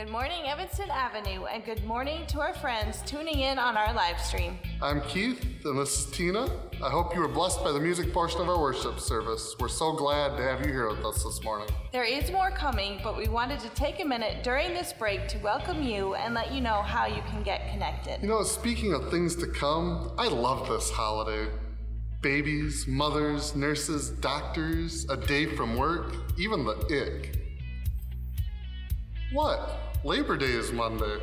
Good morning, Evanston Avenue, and good morning to our friends tuning in on our live stream. I'm Keith, and this is Tina. I hope you were blessed by the music portion of our worship service. We're so glad to have you here with us this morning. There is more coming, but we wanted to take a minute during this break to welcome you and let you know how you can get connected. You know, speaking of things to come, I love this holiday. Babies, mothers, nurses, doctors, a day from work, even the ick. What? Labor Day is Monday.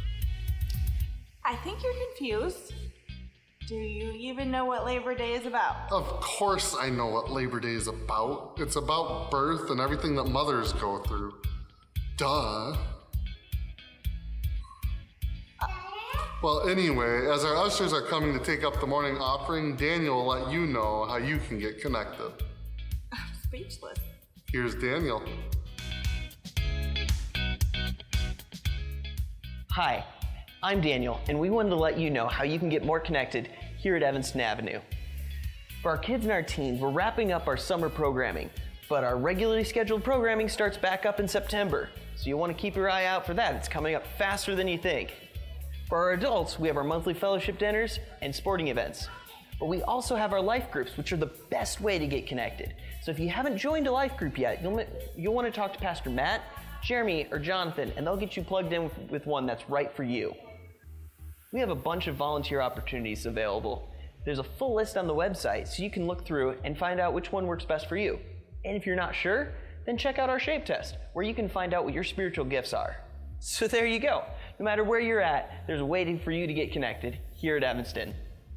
I think you're confused. Do you even know what Labor Day is about? Of course I know what Labor Day is about. It's about birth and everything that mothers go through. Duh. Well, anyway, as our ushers are coming to take up the morning offering, Daniel will let you know how you can get connected. I'm speechless. Here's Daniel. Hi, I'm Daniel, and we wanted to let you know how you can get more connected here at Evanston Avenue. For our kids and our teens, we're wrapping up our summer programming, but our regularly scheduled programming starts back up in September, so you'll want to keep your eye out for that. It's coming up faster than you think. For our adults, we have our monthly fellowship dinners and sporting events. But we also have our life groups, which are the best way to get connected. So if you haven't joined a life group yet, you'll want to talk to Pastor Matt, Jeremy, or Jonathan, and they'll get you plugged in with one that's right for you. We have a bunch of volunteer opportunities available. There's a full list on the website, so you can look through and find out which one works best for you. And if you're not sure, then check out our shape test, where you can find out what your spiritual gifts are. So there you go. No matter where you're at, there's a way for you to get connected here at Evanston.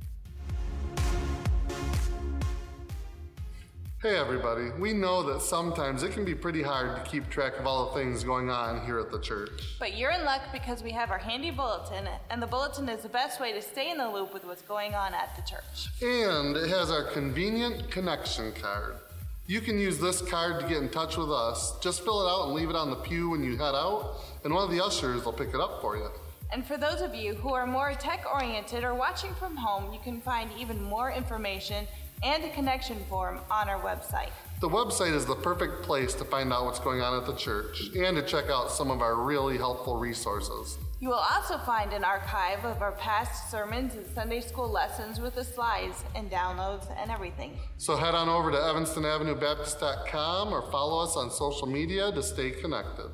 Hey everybody, we know that sometimes it can be pretty hard to keep track of all the things going on here at the church. But you're in luck because we have our handy bulletin, and the bulletin is the best way to stay in the loop with what's going on at the church. And it has our convenient connection card. You can use this card to get in touch with us. Just fill it out and leave it on the pew when you head out, and one of the ushers will pick it up for you. And for those of you who are more tech-oriented or watching from home, you can find even more information and a connection form on our website. The website is the perfect place to find out what's going on at the church and to check out some of our really helpful resources. You will also find an archive of our past sermons and Sunday school lessons with the slides and downloads and everything. So head on over to evanstonavenuebaptist.com or follow us on social media to stay connected.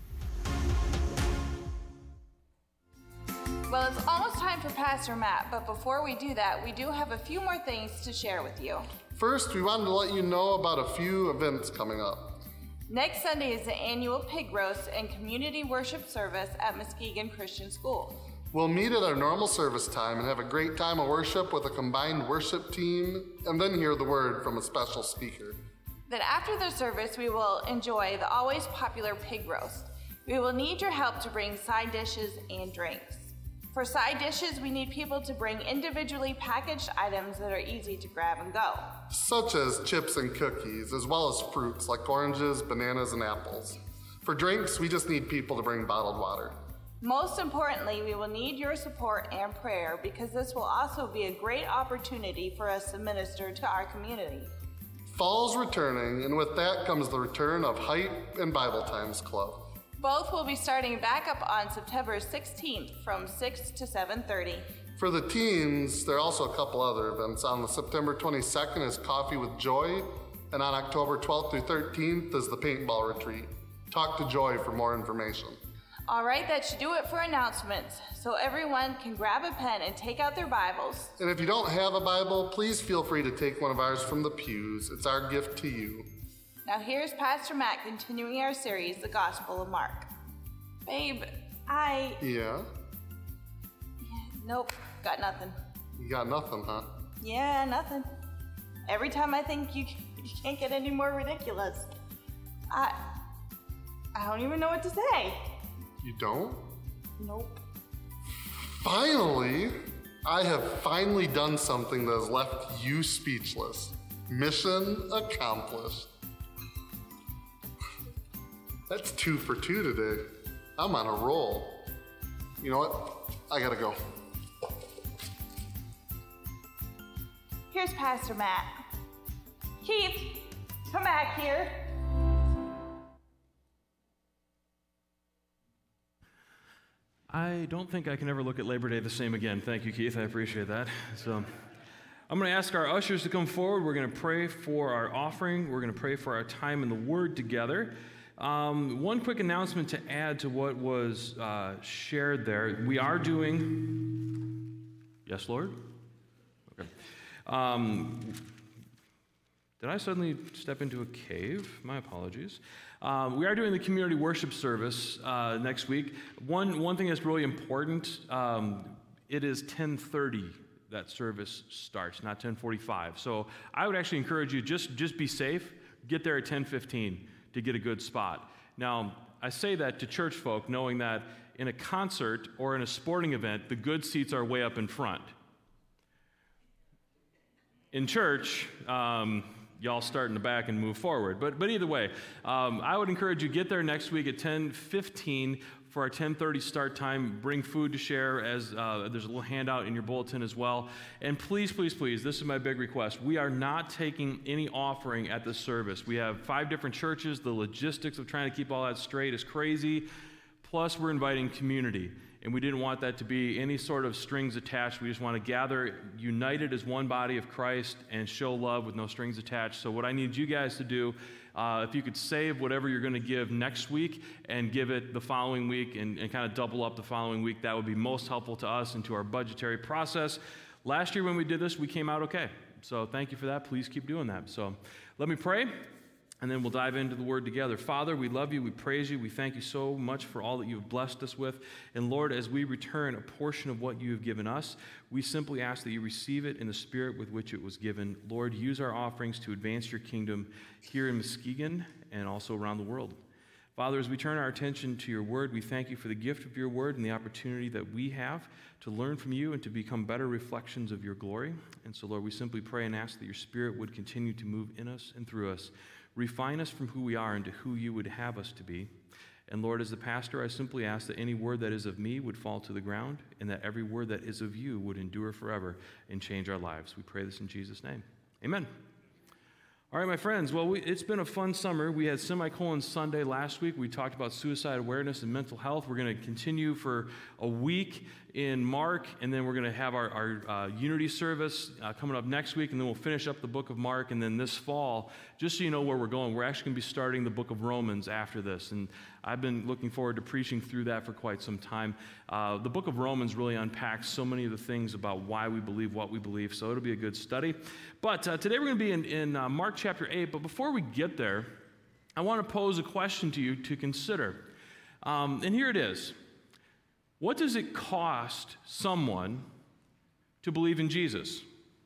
Well, it's almost time for Pastor Matt, but before we do that, we do have a few more things to share with you. First, we wanted to let you know about a few events coming up. Next Sunday is the annual pig roast and community worship service at Muskegon Christian School. We'll meet at our normal service time and have a great time of worship with a combined worship team, and then hear the word from a special speaker. Then after the service, we will enjoy the always popular pig roast. We will need your help to bring side dishes and drinks. For side dishes, we need people to bring individually packaged items that are easy to grab and go. Such as chips and cookies, as well as fruits like oranges, bananas, and apples. For drinks, we just need people to bring bottled water. Most importantly, we will need your support and prayer because this will also be a great opportunity for us to minister to our community. Fall's returning, and with that comes the return of Hype and Bible Times Club. Both will be starting back up on September 16th from 6 to 7:30. For the teens, there are also a couple other events. On the September 22nd is Coffee with Joy, and on October 12th through 13th is the Paintball Retreat. Talk to Joy for more information. All right, that should do it for announcements. So everyone can grab a pen and take out their Bibles. And if you don't have a Bible, please feel free to take one of ours from the pews. It's our gift to you. Now here's Pastor Matt continuing our series, The Gospel of Mark. Babe, Yeah? Nope, got nothing. You got nothing, huh? Yeah, nothing. Every time I think you can't get any more ridiculous. I don't even know what to say. You don't? Nope. Finally! I have finally done something that has left you speechless. Mission accomplished. That's 2 for 2 today. I'm on a roll. You know what? I gotta go. Here's Pastor Matt. Keith, come back here. I don't think I can ever look at Labor Day the same again. Thank you, Keith. I appreciate that. So I'm going to ask our ushers to come forward. We're going to pray for our offering. We're going to pray for our time in the Word together. One quick announcement to add to what was shared there. We are doing... Yes, Lord? Okay. Did I suddenly step into a cave? My apologies. We are doing the community worship service next week. One thing that's really important, it is 10:30 that service starts, not 10:45. So I would actually encourage you, just be safe, get there at 10:15 to get a good spot. Now, I say that to church folk, knowing that in a concert or in a sporting event, the good seats are way up in front. In church, y'all start in the back and move forward. But either way, I would encourage you, get there next week at 10:15 for our 10:30 start time. Bring food to share, as there's a little handout in your bulletin as well. And please, please, please, this is my big request. We are not taking any offering at this service. We have 5 different churches. The logistics of trying to keep all that straight is crazy. Plus, we're inviting community. And we didn't want that to be any sort of strings attached. We just want to gather united as one body of Christ and show love with no strings attached. So what I need you guys to do, if you could save whatever you're going to give next week and give it the following week and kind of double up the following week, that would be most helpful to us and to our budgetary process. Last year when we did this, we came out okay. So thank you for that. Please keep doing that. So let me pray. And then we'll dive into the Word together. Father, we love you, we praise you, we thank you so much for all that you've blessed us with. And Lord, as we return a portion of what you have given us, we simply ask that you receive it in the spirit with which it was given. Lord, use our offerings to advance your kingdom here in Muskegon and also around the world. Father, as we turn our attention to your Word, we thank you for the gift of your Word and the opportunity that we have to learn from you and to become better reflections of your glory. And so, Lord, we simply pray and ask that your Spirit would continue to move in us and through us. Refine us from who we are into who you would have us to be. And Lord, as the pastor, I simply ask that any word that is of me would fall to the ground and that every word that is of you would endure forever and change our lives. We pray this in Jesus' name. Amen. All right, my friends, well, it's been a fun summer. We had Semicolon Sunday last week. We talked about suicide awareness and mental health. We're going to continue for a week in Mark, and then we're going to have our Unity service coming up next week, and then we'll finish up the book of Mark, and then this fall, just so you know where we're going, we're actually going to be starting the book of Romans after this, and I've been looking forward to preaching through that for quite some time. The book of Romans really unpacks so many of the things about why we believe what we believe, so it'll be a good study. But today we're going to be in Mark chapter 8, but before we get there, I want to pose a question to you to consider. And here it is. What does it cost someone to believe in Jesus?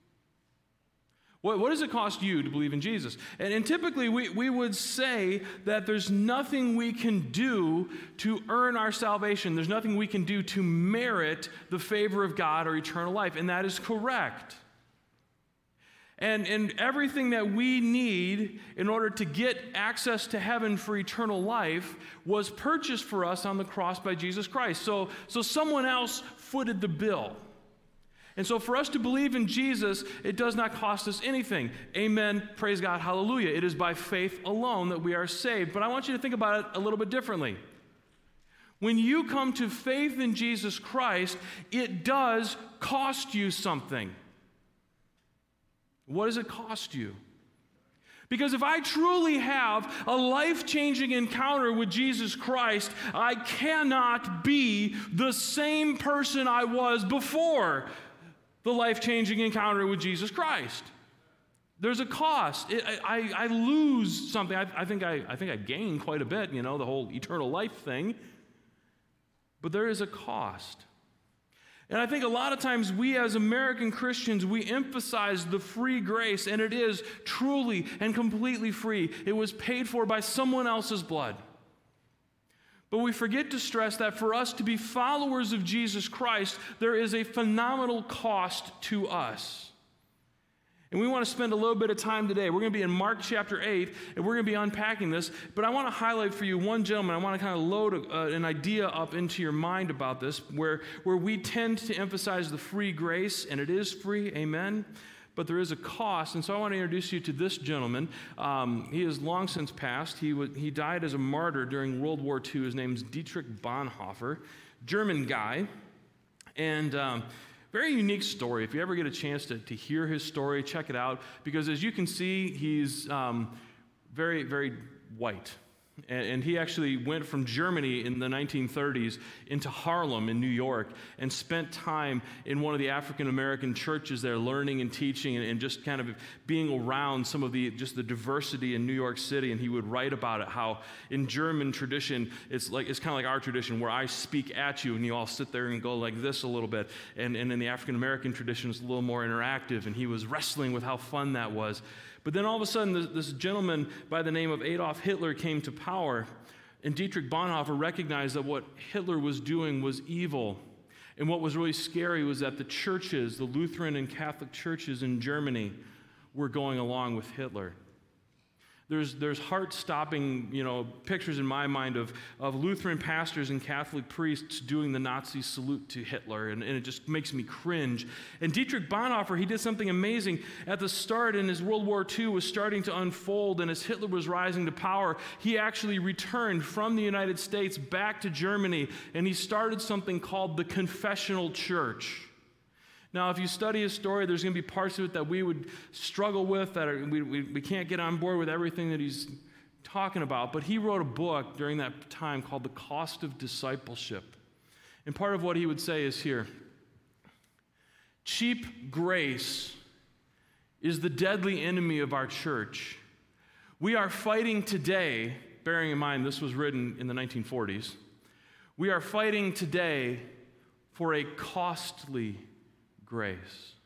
What does it cost you to believe in Jesus? And typically we would say that there's nothing we can do to earn our salvation. There's nothing we can do to merit the favor of God or eternal life. And that is correct. And everything that we need in order to get access to heaven for eternal life was purchased for us on the cross by Jesus Christ. So someone else footed the bill. And so for us to believe in Jesus, it does not cost us anything. Amen. Praise God. Hallelujah. It is by faith alone that we are saved. But I want you to think about it a little bit differently. When you come to faith in Jesus Christ, it does cost you something. What does it cost you? Because if I truly have a life-changing encounter with Jesus Christ, I cannot be the same person I was before the life-changing encounter with Jesus Christ. There's a cost. I lose something. I think I gain quite a bit, the whole eternal life thing. But there is a cost. And I think a lot of times we as American Christians, we emphasize the free grace, and it is truly and completely free. It was paid for by someone else's blood. But we forget to stress that for us to be followers of Jesus Christ, there is a phenomenal cost to us. And we want to spend a little bit of time today. We're going to be in Mark chapter 8, and we're going to be unpacking this. But I want to highlight for you one gentleman. I want to kind of load an idea up into your mind about this, where we tend to emphasize the free grace, and it is free, amen. but there is a cost. And so I want to introduce you to this gentleman. He has long since passed. He died as a martyr during World War II. His name's Dietrich Bonhoeffer, German guy. And very unique story. If you ever get a chance to hear his story, check it out. Because as you can see, he's very, very white. And he actually went from Germany in the 1930s into Harlem in New York and spent time in one of the African-American churches there learning and teaching and just kind of being around some of the diversity in New York City. And he would write about it, how in German tradition, it's kind of like our tradition where I speak at you and you all sit there and go like this a little bit. And in the African-American tradition, it's a little more interactive. And he was wrestling with how fun that was. But then all of a sudden, this gentleman by the name of Adolf Hitler came to power, and Dietrich Bonhoeffer recognized that what Hitler was doing was evil. And what was really scary was that the churches, the Lutheran and Catholic churches in Germany, were going along with Hitler. There's heart-stopping, pictures in my mind of Lutheran pastors and Catholic priests doing the Nazi salute to Hitler, and it just makes me cringe. And Dietrich Bonhoeffer, he did something amazing. At the start, and as World War II was starting to unfold, and as Hitler was rising to power, he actually returned from the United States back to Germany, and he started something called the Confessional Church. Now, if you study his story, there's going to be parts of it that we would struggle with, that we can't get on board with everything that he's talking about. But he wrote a book during that time called The Cost of Discipleship. And part of what he would say is here: cheap grace is the deadly enemy of our church. We are fighting today, bearing in mind this was written in the 1940s, we are fighting today for a costly grace.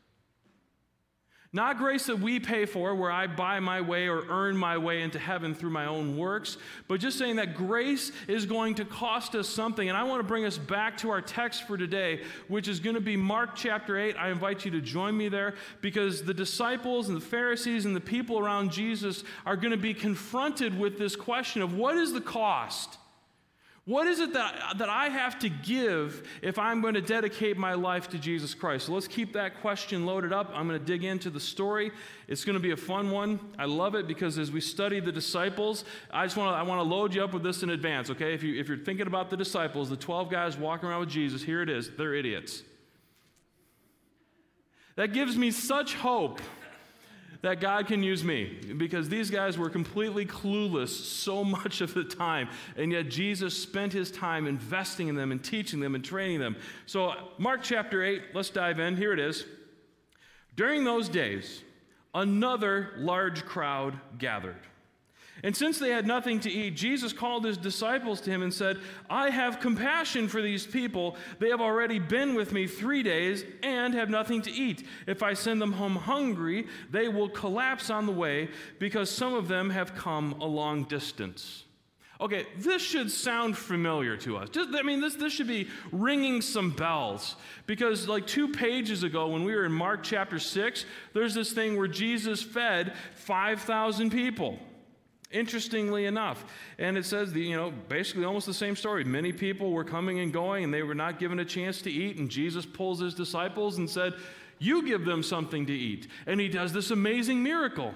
Not grace that we pay for, where I buy my way or earn my way into heaven through my own works, but just saying that grace is going to cost us something. And I want to bring us back to our text for today, which is going to be Mark chapter 8. I invite you to join me there, because the disciples and the Pharisees and the people around Jesus are going to be confronted with this question of what is the cost? What is it that I have to give if I'm going to dedicate my life to Jesus Christ? So let's keep that question loaded up. I'm going to dig into the story. It's going to be a fun one. I love it because as we study the disciples, I want to load you up with this in advance, okay? If you're thinking about the disciples, the 12 guys walking around with Jesus, here it is. They're idiots. That gives me such hope that God can use me, because these guys were completely clueless so much of the time, and yet Jesus spent his time investing in them and teaching them and training them. So Mark chapter 8, let's dive in. Here it is. During those days, another large crowd gathered. And since they had nothing to eat, Jesus called his disciples to him and said, I have compassion for these people. They have already been with me 3 days and have nothing to eat. If I send them home hungry, they will collapse on the way, because some of them have come a long distance. Okay, this should sound familiar to us. This should be ringing some bells, because like 2 pages ago when we were in Mark chapter 6, there's this thing where Jesus fed 5,000 people. Interestingly enough. And it says, basically almost the same story. Many people were coming and going, and they were not given a chance to eat, and Jesus pulls his disciples and said, you give them something to eat. And he does this amazing miracle.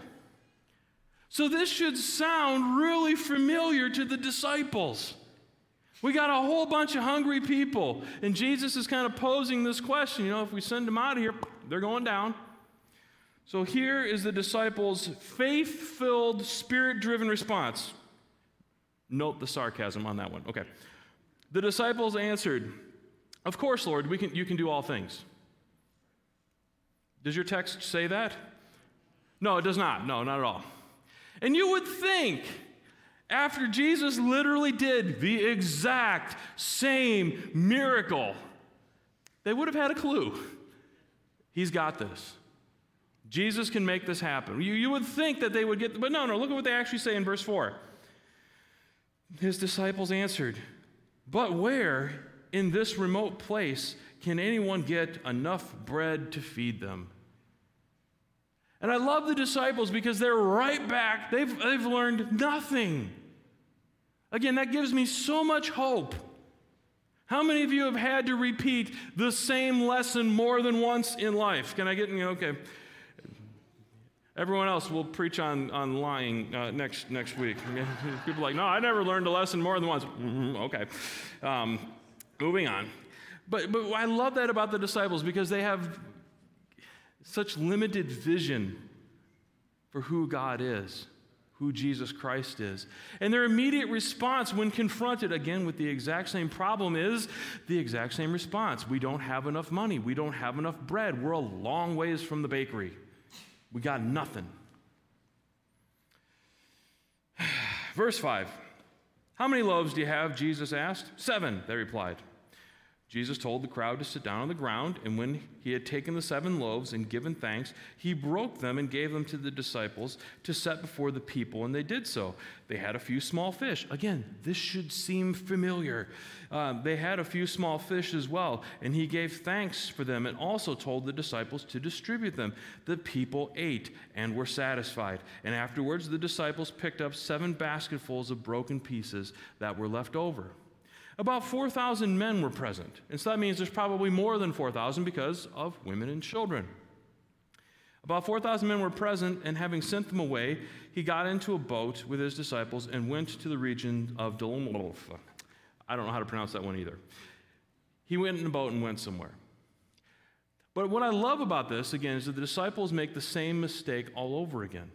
So this should sound really familiar to the disciples. We got a whole bunch of hungry people, and Jesus is kind of posing this question. If we send them out of here, they're going down. So here is the disciples' faith-filled, spirit-driven response. Note the sarcasm on that one. Okay. The disciples answered, of course, Lord, you can do all things. Does your text say that? No, it does not. No, not at all. And you would think, after Jesus literally did the exact same miracle, they would have had a clue. He's got this. Jesus can make this happen. You would think that they would get, but no, look at what they actually say in verse 4. His disciples answered, but where in this remote place can anyone get enough bread to feed them? And I love the disciples because they're right back. They've learned nothing. Again, that gives me so much hope. How many of you have had to repeat the same lesson more than once in life? Can I get, okay. Everyone else will preach on lying next week. People are like, no, I never learned a lesson more than once. Okay. Moving on. But I love that about the disciples because they have such limited vision for who God is, who Jesus Christ is. And their immediate response when confronted, again, with the exact same problem is the exact same response. We don't have enough money. We don't have enough bread. We're a long ways from the bakery. We got nothing. Verse 5. How many loaves do you have? Jesus asked. 7, they replied. Jesus told the crowd to sit down on the ground, and when he had taken the 7 loaves and given thanks, he broke them and gave them to the disciples to set before the people, and they did so. They had a few small fish. Again, this should seem familiar. They had a few small fish as well, and he gave thanks for them and also told the disciples to distribute them. The people ate and were satisfied, and afterwards the disciples picked up 7 basketfuls of broken pieces that were left over. About 4,000 men were present, and so that means there's probably more than 4,000 because of women and children. About 4,000 men were present, and having sent them away, he got into a boat with his disciples and went to the region of Dalmanutha. I don't know how to pronounce that one either. He went in a boat and went somewhere. But what I love about this, again, is that the disciples make the same mistake all over again.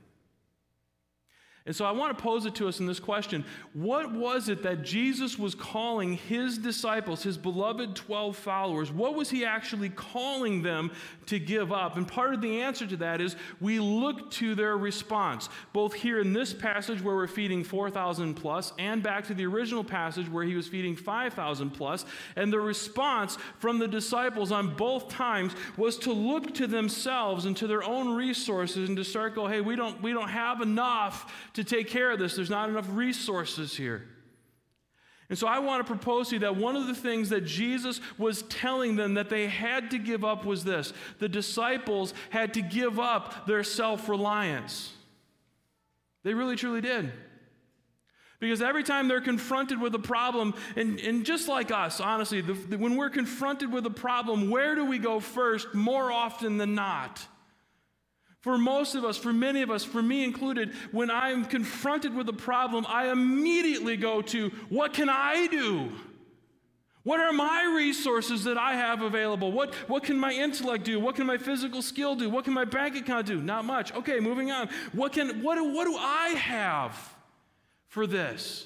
And so I want to pose it to us in this question. What was it that Jesus was calling his disciples, his beloved 12 followers? What was he actually calling them to give up? And part of the answer to that is we look to their response, both here in this passage where we're feeding 4,000 plus and back to the original passage where he was feeding 5,000 plus. And the response from the disciples on both times was to look to themselves and to their own resources and to start go, hey, we don't have enough to take care of this. There's not enough resources here. And so I want to propose to you that one of the things that Jesus was telling them that they had to give up was this. The disciples had to give up their self-reliance. They really, truly did. Because every time they're confronted with a problem, and just like us, honestly, when we're confronted with a problem, where do we go first more often than not? For most of us, for many of us, for me included, when I'm confronted with a problem, I immediately go to, what can I do? What are my resources that I have available? What can my intellect do? What can my physical skill do? What can my bank account do? Not much. Okay, moving on. What do I have for this?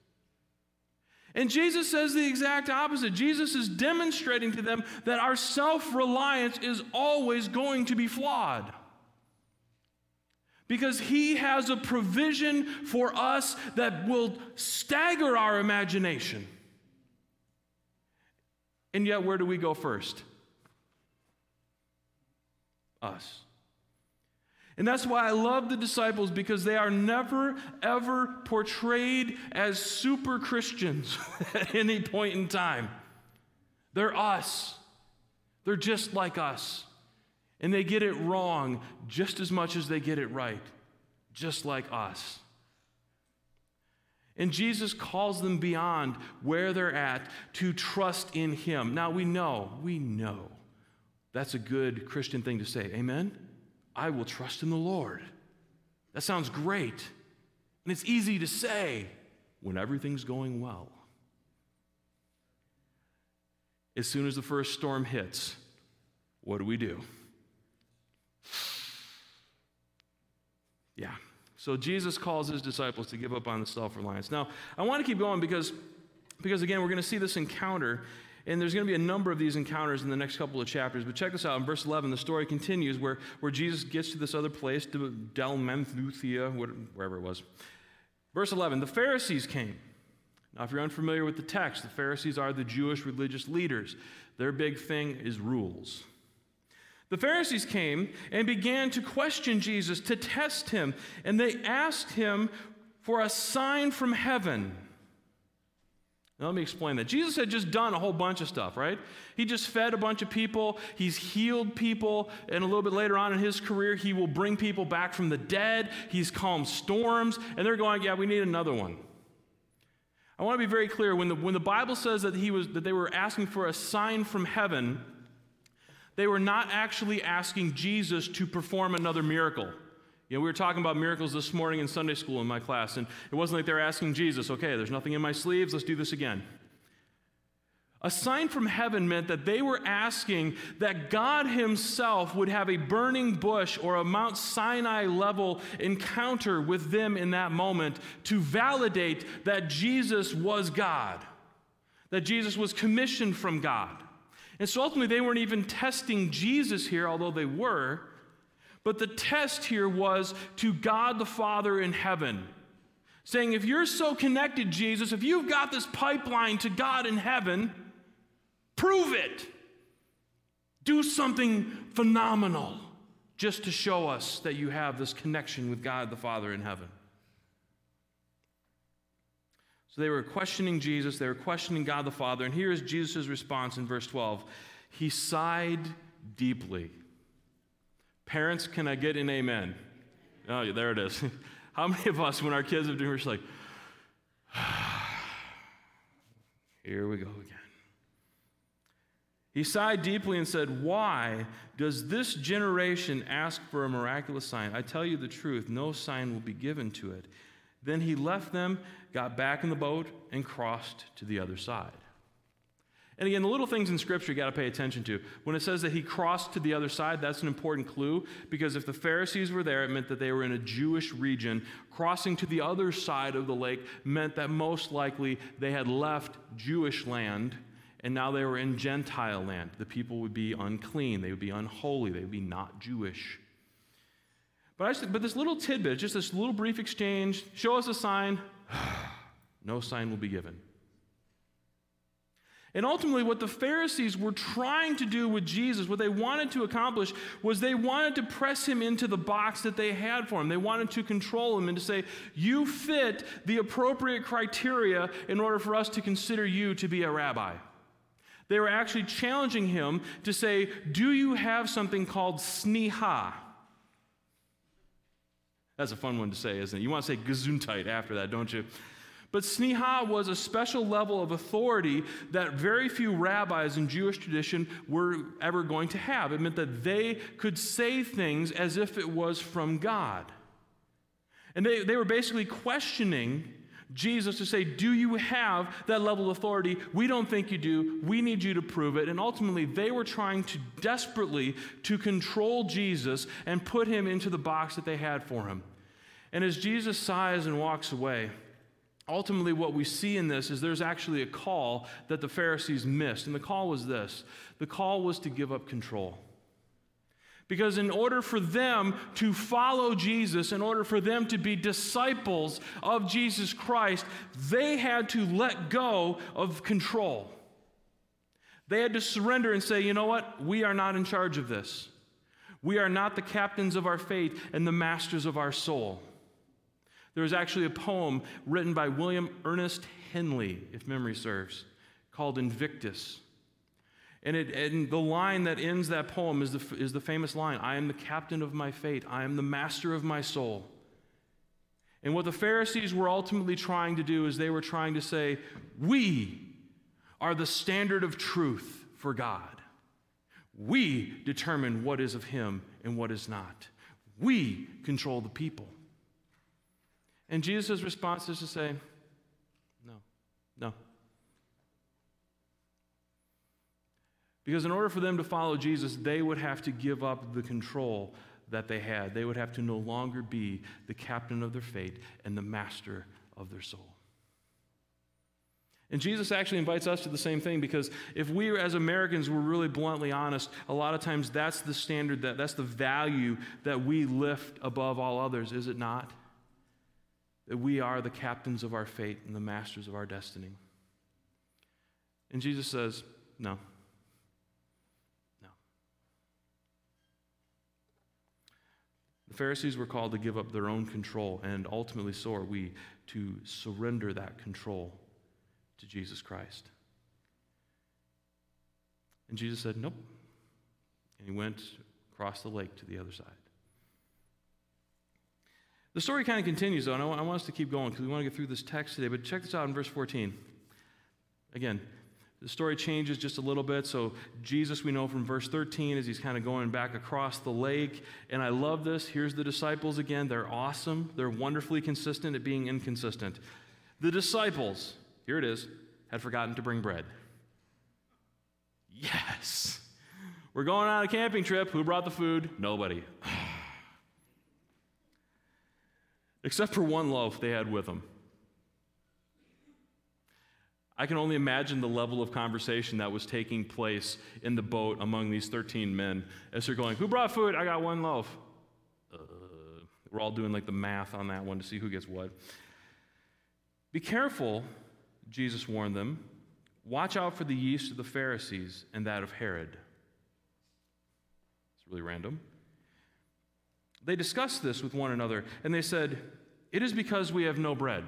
And Jesus says the exact opposite. Jesus is demonstrating to them that our self-reliance is always going to be flawed. Because he has a provision for us that will stagger our imagination. And yet, where do we go first? Us. And that's why I love the disciples, because they are never, ever portrayed as super Christians at any point in time. They're us. They're just like us. And they get it wrong just as much as they get it right, just like us. And Jesus calls them beyond where they're at to trust in him. Now we know that's a good Christian thing to say. Amen? I will trust in the Lord. That sounds great. And it's easy to say when everything's going well. As soon as the first storm hits, what do? Yeah. So Jesus calls his disciples to give up on the self-reliance. Now, I want to keep going because again, we're going to see this encounter, and there's going to be a number of these encounters in the next couple of chapters. But check this out. In verse 11, the story continues where Jesus gets to this other place, to Dalmanutha, wherever it was. Verse 11, the Pharisees came. Now, if you're unfamiliar with the text, the Pharisees are the Jewish religious leaders. Their big thing is rules. The Pharisees came and began to question Jesus, to test him, and they asked him for a sign from heaven. Now, let me explain that. Jesus had just done a whole bunch of stuff, right? He just fed a bunch of people. He's healed people. And a little bit later on in his career, he will bring people back from the dead. He's calmed storms. And they're going, yeah, we need another one. I want to be very clear. When the Bible says that they were asking for a sign from heaven, they were not actually asking Jesus to perform another miracle. You know, we were talking about miracles this morning in Sunday school in my class, and it wasn't like they were asking Jesus, okay, there's nothing in my sleeves, let's do this again. A sign from heaven meant that they were asking that God himself would have a burning bush or a Mount Sinai level encounter with them in that moment to validate that Jesus was God, that Jesus was commissioned from God. And so ultimately they weren't even testing Jesus here, although they were, but the test here was to God the Father in heaven, saying, if you're so connected, Jesus, if you've got this pipeline to God in heaven, prove it. Do something phenomenal just to show us that you have this connection with God the Father in heaven. So they were questioning Jesus, they were questioning God the Father, and here is Jesus' response in verse 12. He sighed deeply. Parents, can I get an amen? Oh, there it is. How many of us, when our kids are doing, we're just like, here we go again. He sighed deeply and said, why does this generation ask for a miraculous sign? I tell you the truth, no sign will be given to it. Then he left them, got back in the boat, and crossed to the other side. And again, the little things in Scripture you got to pay attention to. When it says that he crossed to the other side, that's an important clue, because if the Pharisees were there, it meant that they were in a Jewish region. Crossing to the other side of the lake meant that most likely they had left Jewish land, and now they were in Gentile land. The people would be unclean, they would be unholy, they would be not Jewish. But this little tidbit, just this little brief exchange, show us a sign, no sign will be given. And ultimately, what the Pharisees were trying to do with Jesus, what they wanted to accomplish, was they wanted to press him into the box that they had for him. They wanted to control him and to say, you fit the appropriate criteria in order for us to consider you to be a rabbi. They were actually challenging him to say, do you have something called sniha? That's a fun one to say, isn't it? You want to say gesundheit after that, don't you? But sniha was a special level of authority that very few rabbis in Jewish tradition were ever going to have. It meant that they could say things as if it was from God. And they were basically questioning Jesus to say, do you have that level of authority? We don't think you do. We need you to prove it. And ultimately, they were trying to desperately to control Jesus and put him into the box that they had for him. And as Jesus sighs and walks away, ultimately what we see in this is there's actually a call that the Pharisees missed. And the call was this. The call was to give up control. Because in order for them to follow Jesus, in order for them to be disciples of Jesus Christ, they had to let go of control. They had to surrender and say, you know what? We are not in charge of this. We are not the captains of our fate and the masters of our soul. There was actually a poem written by William Ernest Henley, if memory serves, called Invictus. And the line that ends that poem is the famous line, I am the captain of my fate, I am the master of my soul. And what the Pharisees were ultimately trying to do is they were trying to say, we are the standard of truth for God. We determine what is of him and what is not. We control the people. And Jesus' response is to say, no. Because in order for them to follow Jesus, they would have to give up the control that they had. They would have to no longer be the captain of their fate and the master of their soul. And Jesus actually invites us to the same thing, because if we as Americans were really bluntly honest, a lot of times that's the standard, that's the value that we lift above all others, is it not? That we are the captains of our fate and the masters of our destiny. And Jesus says, no. The Pharisees were called to give up their own control, and ultimately so are we, to surrender that control to Jesus Christ. And Jesus said, nope. And he went across the lake to the other side. The story kind of continues, though, and I want us to keep going because we want to get through this text today, but check this out in verse 14. Again, The story changes just a little bit. So Jesus, we know from verse 13, as he's kind of going back across the lake. And I love this. Here's the disciples again. They're awesome. They're wonderfully consistent at being inconsistent. The disciples, here it is, had forgotten to bring bread. Yes. We're going on a camping trip. Who brought the food? Nobody. Except for one loaf they had with them. I can only imagine the level of conversation that was taking place in the boat among these 13 men as they're going, who brought food? I got one loaf. We're all doing like the math on that one to see who gets what. Be careful, Jesus warned them. Watch out for the yeast of the Pharisees and that of Herod. It's really random. They discussed this with one another, and they said, it is because we have no bread.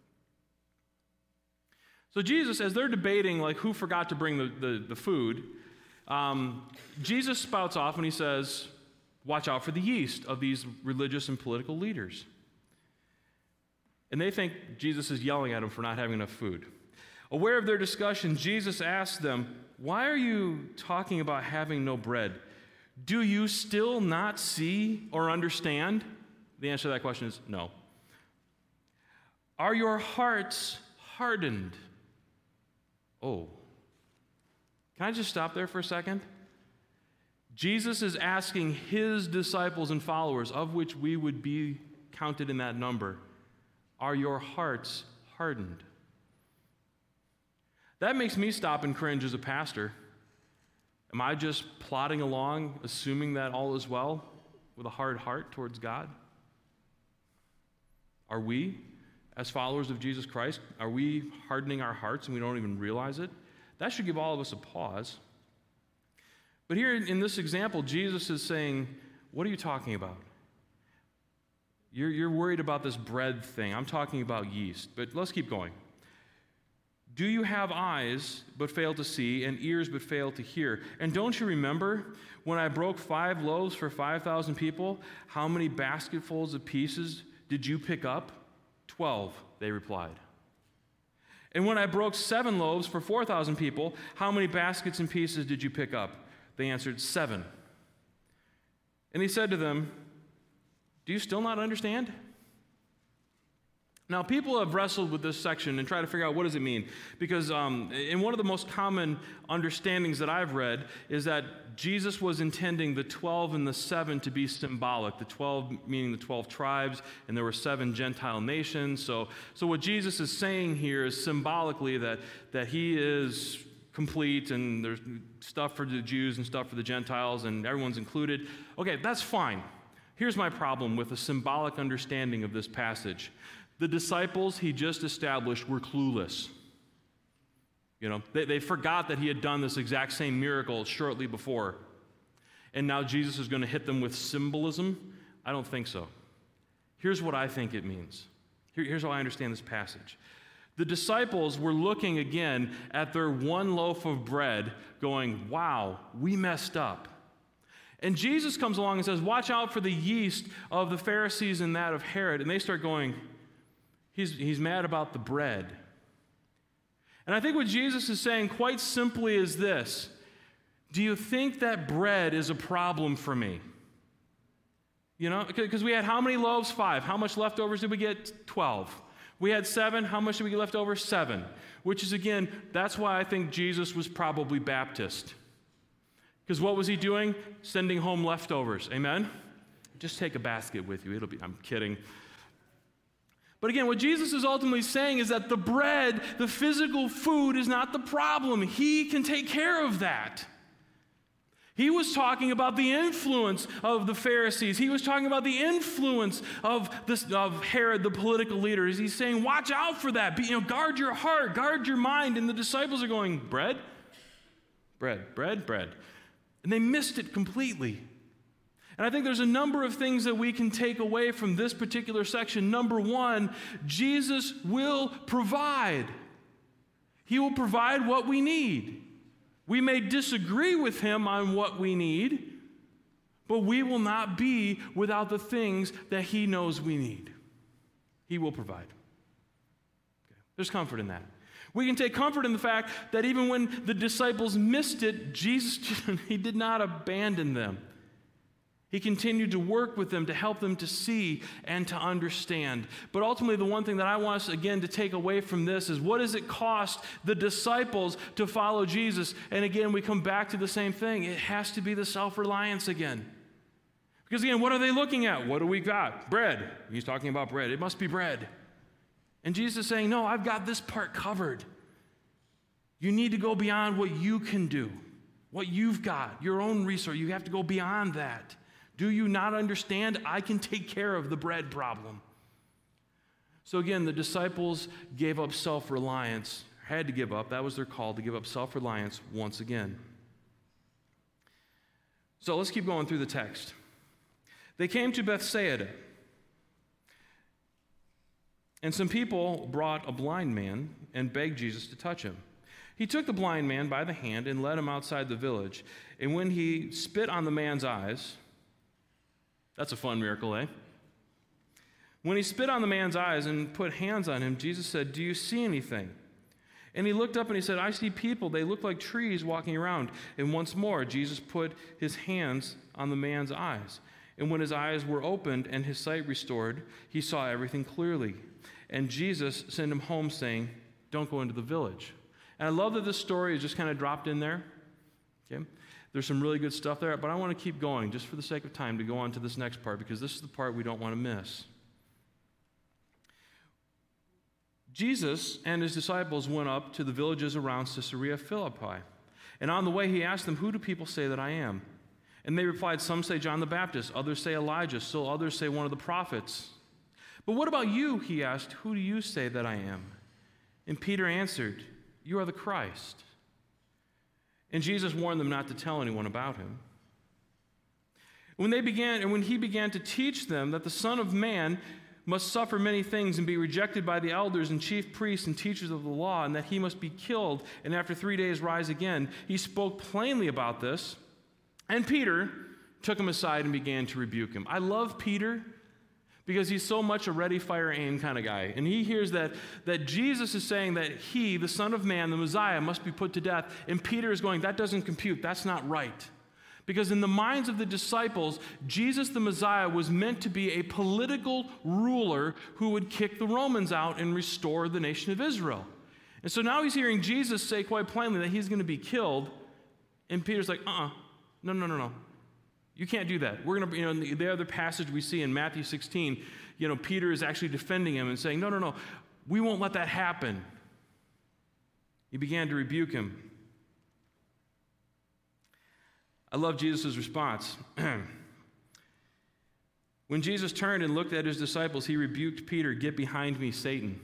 So Jesus, as they're debating like who forgot to bring the food, Jesus spouts off and he says, watch out for the yeast of these religious and political leaders. And they think Jesus is yelling at them for not having enough food. Aware of their discussion, Jesus asked them, why are you talking about having no bread? Do you still not see or understand? The answer to that question is no. Are your hearts hardened? Oh, can I just stop there for a second? Jesus is asking his disciples and followers, of which we would be counted in that number, are your hearts hardened? That makes me stop and cringe as a pastor. Am I just plodding along, assuming that all is well, with a hard heart towards God? Are we, as followers of Jesus Christ, are we hardening our hearts and we don't even realize it? That should give all of us a pause. But here in this example, Jesus is saying, what are you talking about? You're worried about this bread thing. I'm talking about yeast. But let's keep going. Do you have eyes but fail to see, and ears but fail to hear? And don't you remember when I broke 5 loaves for 5,000 people, how many basketfuls of pieces did you pick up? 12, they replied. And when I broke 7 loaves for 4,000 people, how many baskets and pieces did you pick up? They answered, 7. And he said to them, do you still not understand? Now, people have wrestled with this section and tried to figure out what does it mean. Because in one of the most common understandings that I've read is that Jesus was intending the 12 and the 7 to be symbolic. The 12 meaning the 12 tribes, and there were 7 Gentile nations. So what Jesus is saying here is symbolically that he is complete, and there's stuff for the Jews and stuff for the Gentiles, and everyone's included. Okay, that's fine. Here's my problem with a symbolic understanding of this passage. The disciples he just established were clueless. You know, they forgot that he had done this exact same miracle shortly before. And now Jesus is going to hit them with symbolism? I don't think so. Here's what I think it means. Here's how I understand this passage. The disciples were looking again at their one loaf of bread going, wow, we messed up. And Jesus comes along and says, watch out for the yeast of the Pharisees and that of Herod. And they start going, he's mad about the bread. And I think what Jesus is saying quite simply is this. Do you think that bread is a problem for me? You know, because we had how many loaves? 5. How much leftovers did we get? 12. We had 7. How much did we get left over? 7. Which is, again, that's why I think Jesus was probably Baptist. Because what was he doing? Sending home leftovers. Amen? Just take a basket with you. I'm kidding. But again, what Jesus is ultimately saying is that the bread, the physical food, is not the problem. He can take care of that. He was talking about the influence of the Pharisees. He was talking about the influence of Herod, the political leader. He's saying, watch out for that. Guard your heart, guard your mind. And the disciples are going, bread? Bread, bread, bread. And they missed it completely. And I think there's a number of things that we can take away from this particular section. Number 1, Jesus will provide. He will provide what we need. We may disagree with him on what we need, but we will not be without the things that he knows we need. He will provide. Okay. There's comfort in that. We can take comfort in the fact that even when the disciples missed it, Jesus, he did not abandon them. He continued to work with them to help them to see and to understand. But ultimately, the one thing that I want us, again, to take away from this is, what does it cost the disciples to follow Jesus? And again, we come back to the same thing. It has to be the self-reliance again. Because again, what are they looking at? What do we got? Bread. He's talking about bread. It must be bread. And Jesus is saying, no, I've got this part covered. You need to go beyond what you can do, what you've got, your own resource. You have to go beyond that. Do you not understand? I can take care of the bread problem. So again, the disciples gave up self-reliance, had to give up. That was their call, to give up self-reliance once again. So let's keep going through the text. They came to Bethsaida. And some people brought a blind man and begged Jesus to touch him. He took the blind man by the hand and led him outside the village. And when he spit on the man's eyes, that's a fun miracle, eh? When he spit on the man's eyes and put hands on him, Jesus said, "Do you see anything?" And he looked up and he said, "I see people. They look like trees walking around." And once more, Jesus put his hands on the man's eyes. And when his eyes were opened and his sight restored, he saw everything clearly. And Jesus sent him home saying, "Don't go into the village." And I love that this story is just kind of dropped in there. Okay? There's some really good stuff there, but I want to keep going just for the sake of time to go on to this next part, because this is the part we don't want to miss. Jesus and his disciples went up to the villages around Caesarea Philippi. And on the way he asked them, "Who do people say that I am?" And they replied, "Some say John the Baptist, others say Elijah, still others say one of the prophets." "But what about you?" he asked. "Who do you say that I am?" And Peter answered, "You are the Christ." And Jesus warned them not to tell anyone about him. When he began to teach them that the Son of Man must suffer many things and be rejected by the elders and chief priests and teachers of the law, and that he must be killed and after 3 days rise again, he spoke plainly about this. And Peter took him aside and began to rebuke him. I love Peter because he's so much a ready, fire, aim kind of guy. And he hears that Jesus is saying that he, the Son of Man, the Messiah, must be put to death. And Peter is going, that doesn't compute. That's not right. Because in the minds of the disciples, Jesus the Messiah was meant to be a political ruler who would kick the Romans out and restore the nation of Israel. And so now he's hearing Jesus say quite plainly that he's going to be killed. And Peter's like, no. You can't do that. We're going to, in the other passage we see in Matthew 16, Peter is actually defending him and saying, no, we won't let that happen. He began to rebuke him. I love Jesus' response. When Jesus turned and looked at his disciples, he rebuked Peter, "Get behind me, Satan."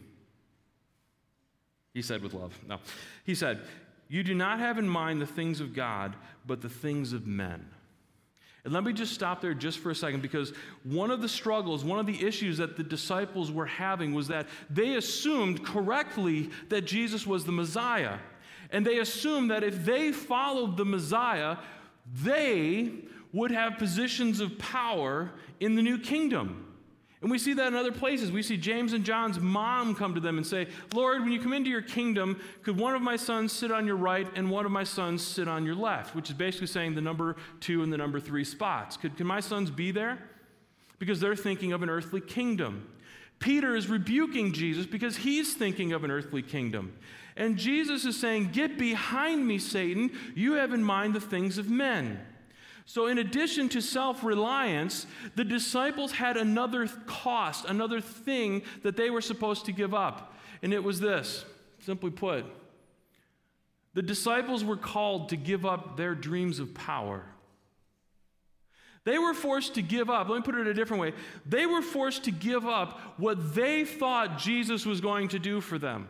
He said with love. No. He said, "You do not have in mind the things of God, but the things of men." And let me just stop there just for a second, because one of the struggles, one of the issues that the disciples were having was that they assumed correctly that Jesus was the Messiah. And they assumed that if they followed the Messiah, they would have positions of power in the new kingdom. And we see that in other places. We see James and John's mom come to them and say, "Lord, when you come into your kingdom, could one of my sons sit on your right and one of my sons sit on your left?" Which is basically saying the number 2 and the number 3 spots. Can my sons be there? Because they're thinking of an earthly kingdom. Peter is rebuking Jesus because he's thinking of an earthly kingdom. And Jesus is saying, "Get behind me, Satan. You have in mind the things of men." So in addition to self-reliance, the disciples had another cost, another thing that they were supposed to give up. And it was this, simply put. The disciples were called to give up their dreams of power. They were forced to give up, let me put it a different way. They were forced to give up what they thought Jesus was going to do for them.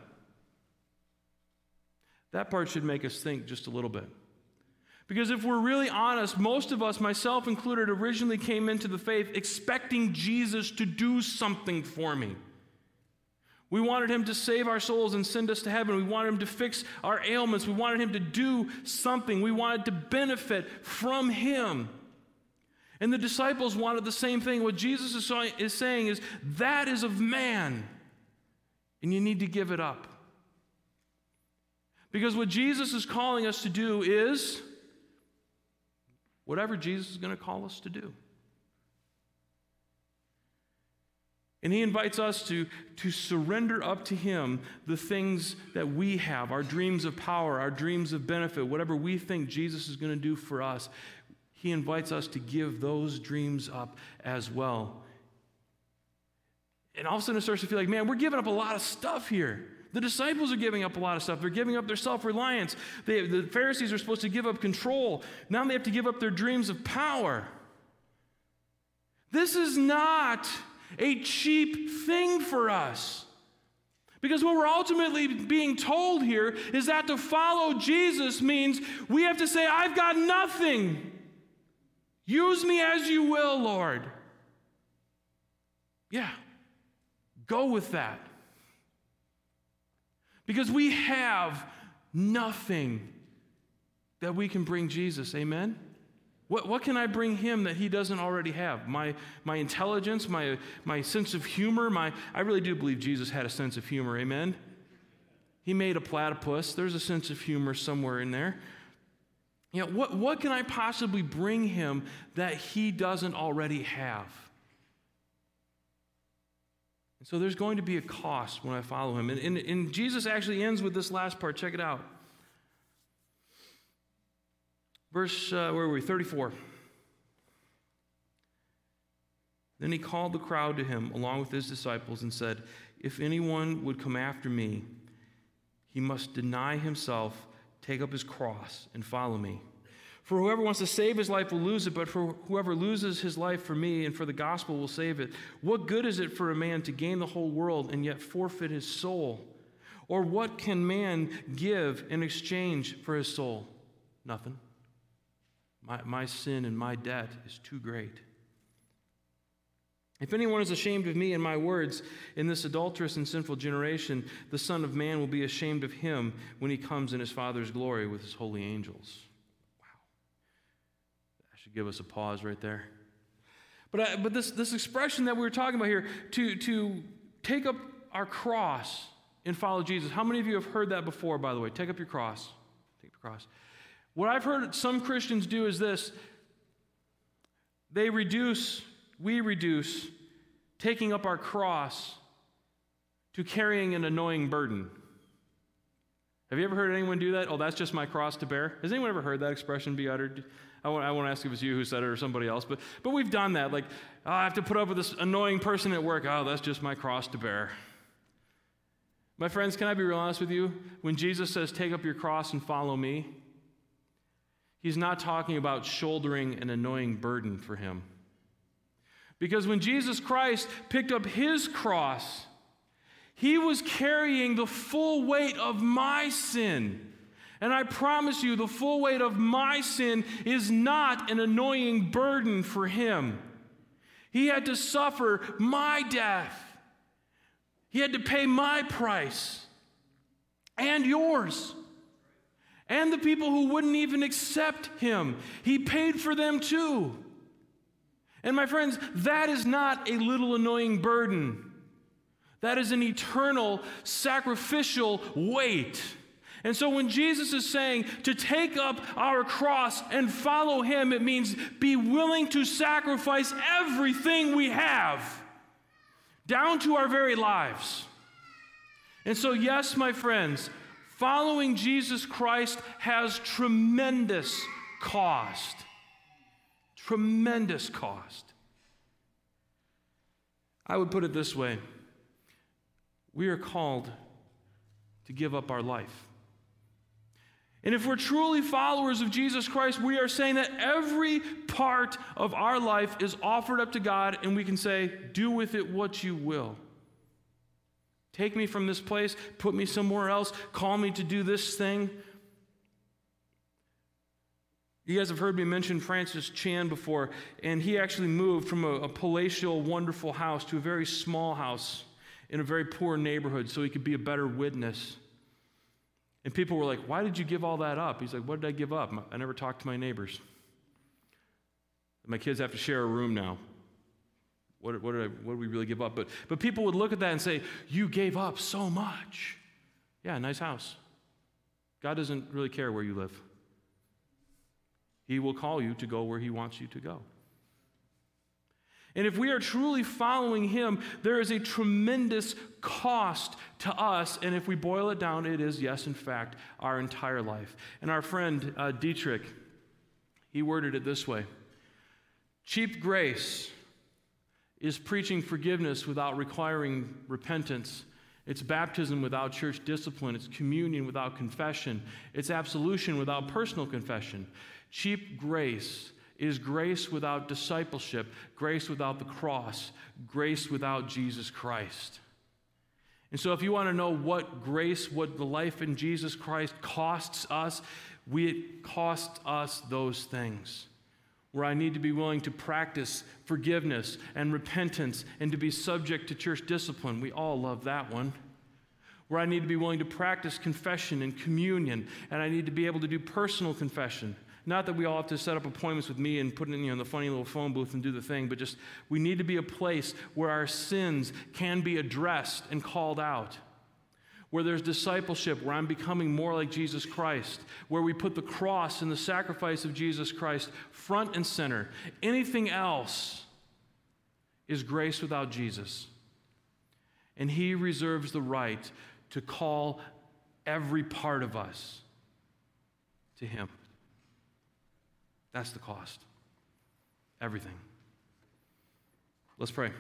That part should make us think just a little bit. Because if we're really honest, most of us, myself included, originally came into the faith expecting Jesus to do something for me. We wanted him to save our souls and send us to heaven. We wanted him to fix our ailments. We wanted him to do something. We wanted to benefit from him. And the disciples wanted the same thing. What Jesus is saying is, that is of man, and you need to give it up. Because what Jesus is calling us to do is whatever Jesus is going to call us to do. And he invites us to surrender up to him the things that we have, our dreams of power, our dreams of benefit, whatever we think Jesus is going to do for us. He invites us to give those dreams up as well. And all of a sudden it starts to feel like, man, we're giving up a lot of stuff here. The disciples are giving up a lot of stuff. They're giving up their self-reliance. The Pharisees are supposed to give up control. Now they have to give up their dreams of power. This is not a cheap thing for us. Because what we're ultimately being told here is that to follow Jesus means we have to say, I've got nothing. Use me as you will, Lord. Yeah, go with that. Because we have nothing that we can bring Jesus. Amen? What can I bring him that he doesn't already have? My intelligence, my sense of humor. I really do believe Jesus had a sense of humor. Amen? He made a platypus. There's a sense of humor somewhere in there. You know, what can I possibly bring him that he doesn't already have? And so there's going to be a cost when I follow him. And Jesus actually ends with this last part. Check it out. Verse, where were we? 34. Then he called the crowd to him along with his disciples and said, if anyone would come after me, he must deny himself, take up his cross, and follow me. For whoever wants to save his life will lose it, but for whoever loses his life for me and for the gospel will save it. What good is it for a man to gain the whole world and yet forfeit his soul? Or what can man give in exchange for his soul? Nothing. My sin and my debt is too great. If anyone is ashamed of me and my words in this adulterous and sinful generation, the Son of Man will be ashamed of him when he comes in his Father's glory with his holy angels. Wow. That should give us a pause right there. But this expression that we were talking about here, to take up our cross and follow Jesus. How many of you have heard that before, by the way? Take up your cross. Take up your cross. What I've heard some Christians do is this. We reduce taking up our cross to carrying an annoying burden. Have you ever heard anyone do that? Oh, that's just my cross to bear. Has anyone ever heard that expression be uttered? I won't ask if it's you who said it or somebody else, but we've done that. Like, oh, I have to put up with this annoying person at work. Oh, that's just my cross to bear. My friends, can I be real honest with you? When Jesus says, take up your cross and follow me, he's not talking about shouldering an annoying burden for him. Because when Jesus Christ picked up his cross, he was carrying the full weight of my sin. And I promise you, the full weight of my sin is not an annoying burden for him. He had to suffer my death. He had to pay my price and yours. And the people who wouldn't even accept him. He paid for them too. And my friends, that is not a little annoying burden. That is an eternal, sacrificial weight. And so when Jesus is saying to take up our cross and follow him, it means be willing to sacrifice everything we have, down to our very lives. And so, yes, my friends, following Jesus Christ has tremendous cost. Tremendous cost. I would put it this way. We are called to give up our life. And if we're truly followers of Jesus Christ, we are saying that every part of our life is offered up to God, and we can say, do with it what you will. Take me from this place, put me somewhere else, call me to do this thing. You guys have heard me mention Francis Chan before, and he actually moved from a palatial, wonderful house to a very small house in a very poor neighborhood so he could be a better witness. And people were like, why did you give all that up? He's like, what did I give up? I never talked to my neighbors. My kids have to share a room now. What did we really give up? But people would look at that and say, you gave up so much. Yeah, nice house. God doesn't really care where you live. He will call you to go where he wants you to go. And if we are truly following him, there is a tremendous cost to us. And if we boil it down, it is, yes, in fact, our entire life. And our friend Dietrich, he worded it this way: cheap grace is preaching forgiveness without requiring repentance. It's baptism without church discipline. It's communion without confession. It's absolution without personal confession. Cheap grace is grace without discipleship, grace without the cross, grace without Jesus Christ. And so if you want to know what grace, what the life in Jesus Christ costs us, it costs us those things. Where I need to be willing to practice forgiveness and repentance and to be subject to church discipline. We all love that one. Where I need to be willing to practice confession and communion, and I need to be able to do personal confession. Not that we all have to set up appointments with me and put it in the funny little phone booth and do the thing, but just we need to be a place where our sins can be addressed and called out. Where there's discipleship, where I'm becoming more like Jesus Christ, where we put the cross and the sacrifice of Jesus Christ front and center. Anything else is grace without Jesus. And he reserves the right to call every part of us to him. That's the cost. Everything. Let's pray.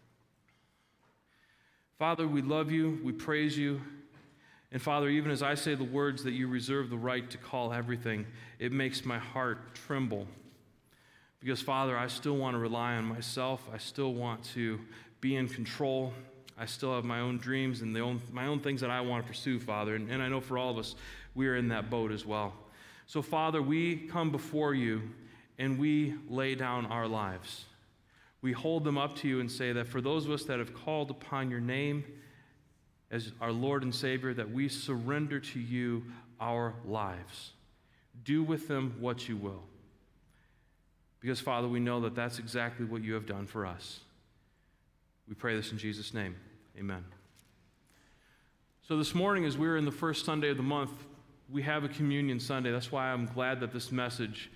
Father, we love you. We praise you. And Father, even as I say the words that you reserve the right to call everything, it makes my heart tremble. Because, Father, I still want to rely on myself. I still want to be in control. I still have my own dreams and my own things that I want to pursue, Father. And I know for all of us, we are in that boat as well. So, Father, we come before you and we lay down our lives. We hold them up to you and say that for those of us that have called upon your name as our Lord and Savior, that we surrender to you our lives. Do with them what you will. Because, Father, we know that that's exactly what you have done for us. We pray this in Jesus' name. Amen. So this morning, as we're in the first Sunday of the month, we have a Communion Sunday. That's why I'm glad that this message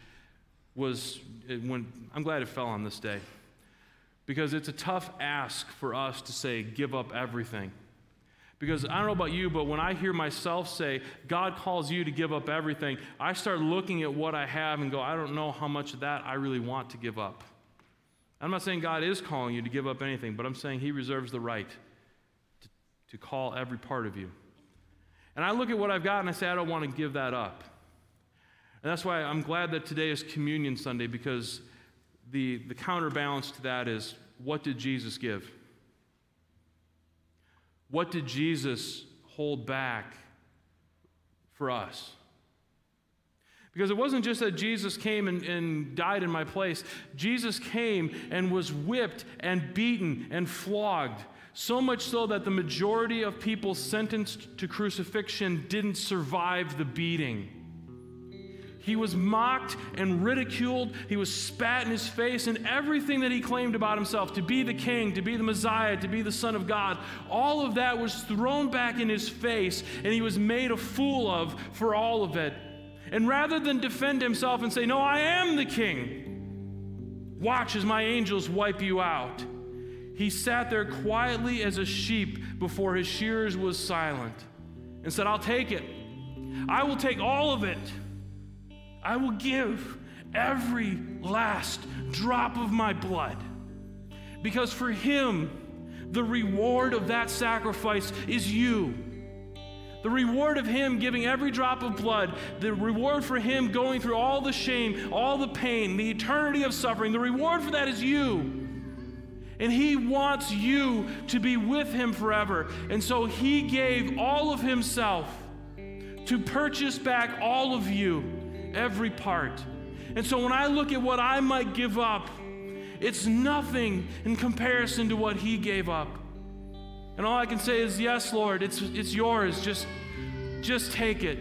I'm glad it fell on this day. Because it's a tough ask for us to say, give up everything. Because I don't know about you, but when I hear myself say, God calls you to give up everything, I start looking at what I have and go, I don't know how much of that I really want to give up. I'm not saying God is calling you to give up anything, but I'm saying he reserves the right to call every part of you. And I look at what I've got and I say, I don't want to give that up. And that's why I'm glad that today is Communion Sunday, because the counterbalance to that is, what did Jesus give? What did Jesus hold back for us? Because it wasn't just that Jesus came and died in my place. Jesus came and was whipped and beaten and flogged, so much so that the majority of people sentenced to crucifixion didn't survive the beating. He was mocked and ridiculed. He was spat in his face, and everything that he claimed about himself, to be the king, to be the Messiah, to be the Son of God, all of that was thrown back in his face, and he was made a fool of for all of it. And rather than defend himself and say, no, I am the king, watch as my angels wipe you out, he sat there quietly as a sheep before his shearers was silent and said, I'll take it. I will take all of it. I will give every last drop of my blood. Because for him, the reward of that sacrifice is you. The reward of him giving every drop of blood, the reward for him going through all the shame, all the pain, the eternity of suffering, the reward for that is you. And he wants you to be with him forever. And so he gave all of himself to purchase back all of you, every part. And so when I look at what I might give up, it's nothing in comparison to what he gave up. And all I can say is, yes, Lord, it's yours. Just take it.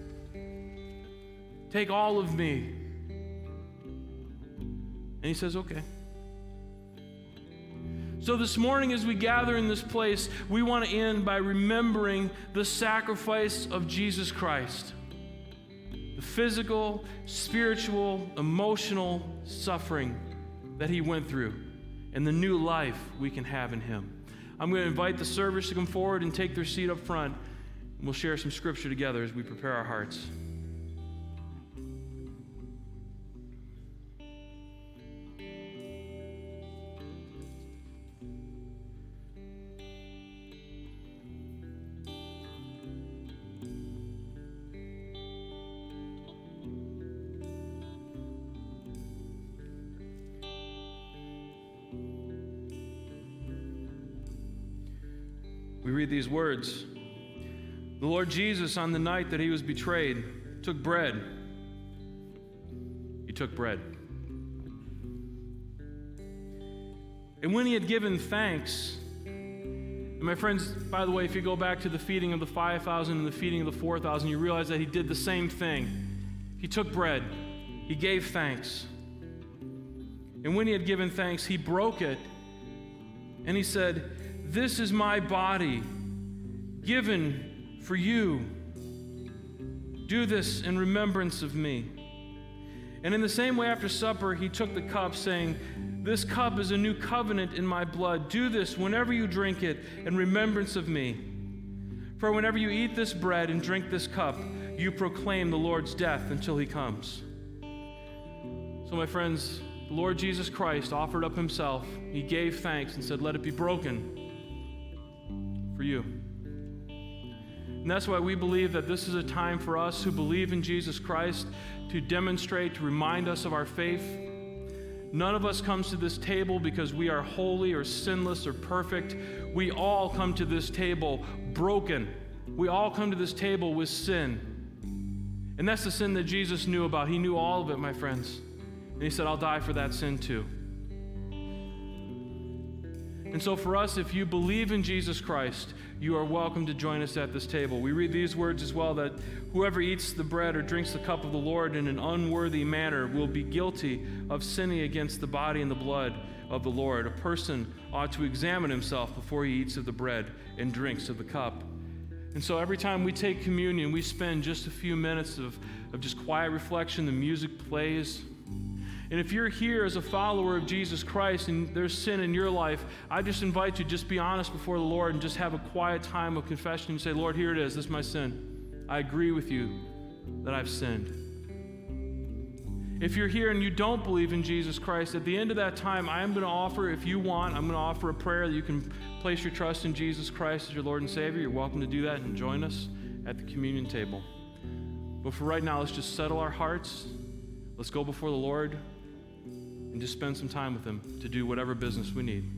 Take all of me. And he says, okay. So this morning as we gather in this place, we want to end by remembering the sacrifice of Jesus Christ. the physical, spiritual, emotional suffering that he went through, and the new life we can have in him. I'm going to invite the servers to come forward and take their seat up front, and we'll share some scripture together as we prepare our hearts. We read these words. The Lord Jesus, on the night that he was betrayed, took bread. He took bread. And when he had given thanks, and my friends, by the way, if you go back to the feeding of the 5,000 and the feeding of the 4,000, you realize that he did the same thing. He took bread. He gave thanks. And when he had given thanks, he broke it, and he said, "This is my body, given for you. Do this in remembrance of me." And in the same way, after supper, he took the cup, saying, "This cup is a new covenant in my blood. Do this whenever you drink it in remembrance of me. For whenever you eat this bread and drink this cup, you proclaim the Lord's death until he comes." So, my friends, the Lord Jesus Christ offered up himself. He gave thanks and said, "Let it be broken for you." And that's why we believe that this is a time for us who believe in Jesus Christ to demonstrate, to remind us of our faith. None of us comes to this table because we are holy or sinless or perfect. We all come to this table broken. We all come to this table with sin. And that's the sin that Jesus knew about. He knew all of it, my friends. And he said, "I'll die for that sin too." And so for us, if you believe in Jesus Christ, you are welcome to join us at this table. We read these words as well, that whoever eats the bread or drinks the cup of the Lord in an unworthy manner will be guilty of sinning against the body and the blood of the Lord. A person ought to examine himself before he eats of the bread and drinks of the cup. And so every time we take communion, we spend just a few minutes of just quiet reflection. The music plays. And if you're here as a follower of Jesus Christ and there's sin in your life, I just invite you to just be honest before the Lord and just have a quiet time of confession and say, "Lord, here it is. This is my sin. I agree with you that I've sinned." If you're here and you don't believe in Jesus Christ, at the end of that time, I am going to offer, if you want, I'm going to offer a prayer that you can place your trust in Jesus Christ as your Lord and Savior. You're welcome to do that and join us at the communion table. But for right now, let's just settle our hearts. Let's go before the Lord and just spend some time with him to do whatever business we need.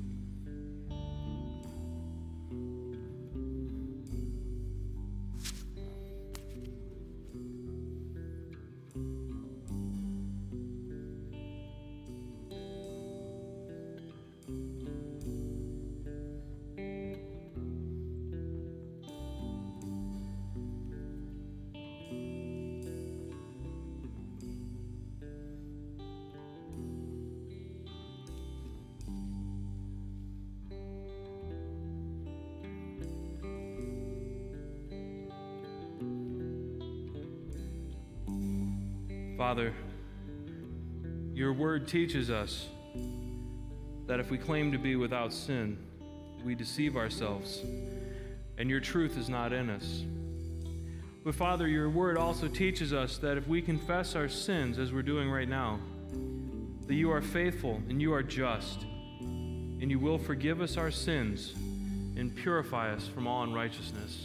Father, your word teaches us that if we claim to be without sin, we deceive ourselves, and your truth is not in us. But Father, your word also teaches us that if we confess our sins, as we're doing right now, that you are faithful and you are just, and you will forgive us our sins and purify us from all unrighteousness.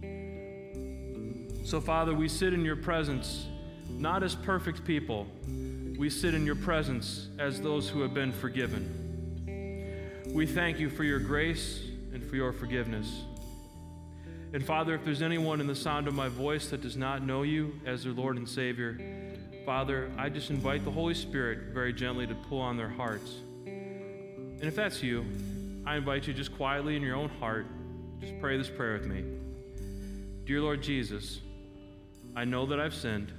So Father, we sit in your presence not as perfect people. We sit in your presence as those who have been forgiven. We thank you for your grace and for your forgiveness. And Father, if there's anyone in the sound of my voice that does not know you as their Lord and Savior, Father, I just invite the Holy Spirit very gently to pull on their hearts. And if that's you, I invite you just quietly in your own heart, just pray this prayer with me. Dear Lord Jesus, I know that I've sinned.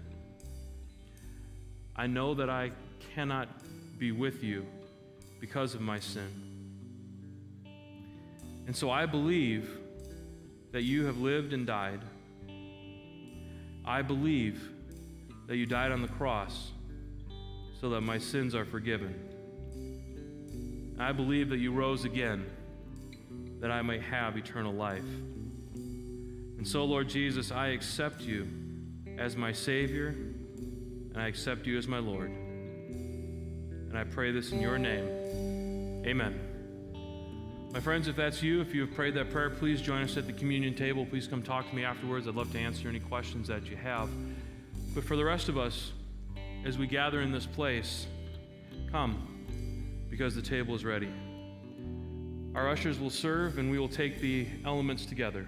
I know that I cannot be with you because of my sin. And so I believe that you have lived and died. I believe that you died on the cross so that my sins are forgiven. I believe that you rose again, that I may have eternal life. And so, Lord Jesus, I accept you as my Savior, and I accept you as my Lord. And I pray this in your name. Amen. My friends, if that's you, if you have prayed that prayer, please join us at the communion table. Please come talk to me afterwards. I'd love to answer any questions that you have. But for the rest of us, as we gather in this place, come, because the table is ready. Our ushers will serve, and we will take the elements together.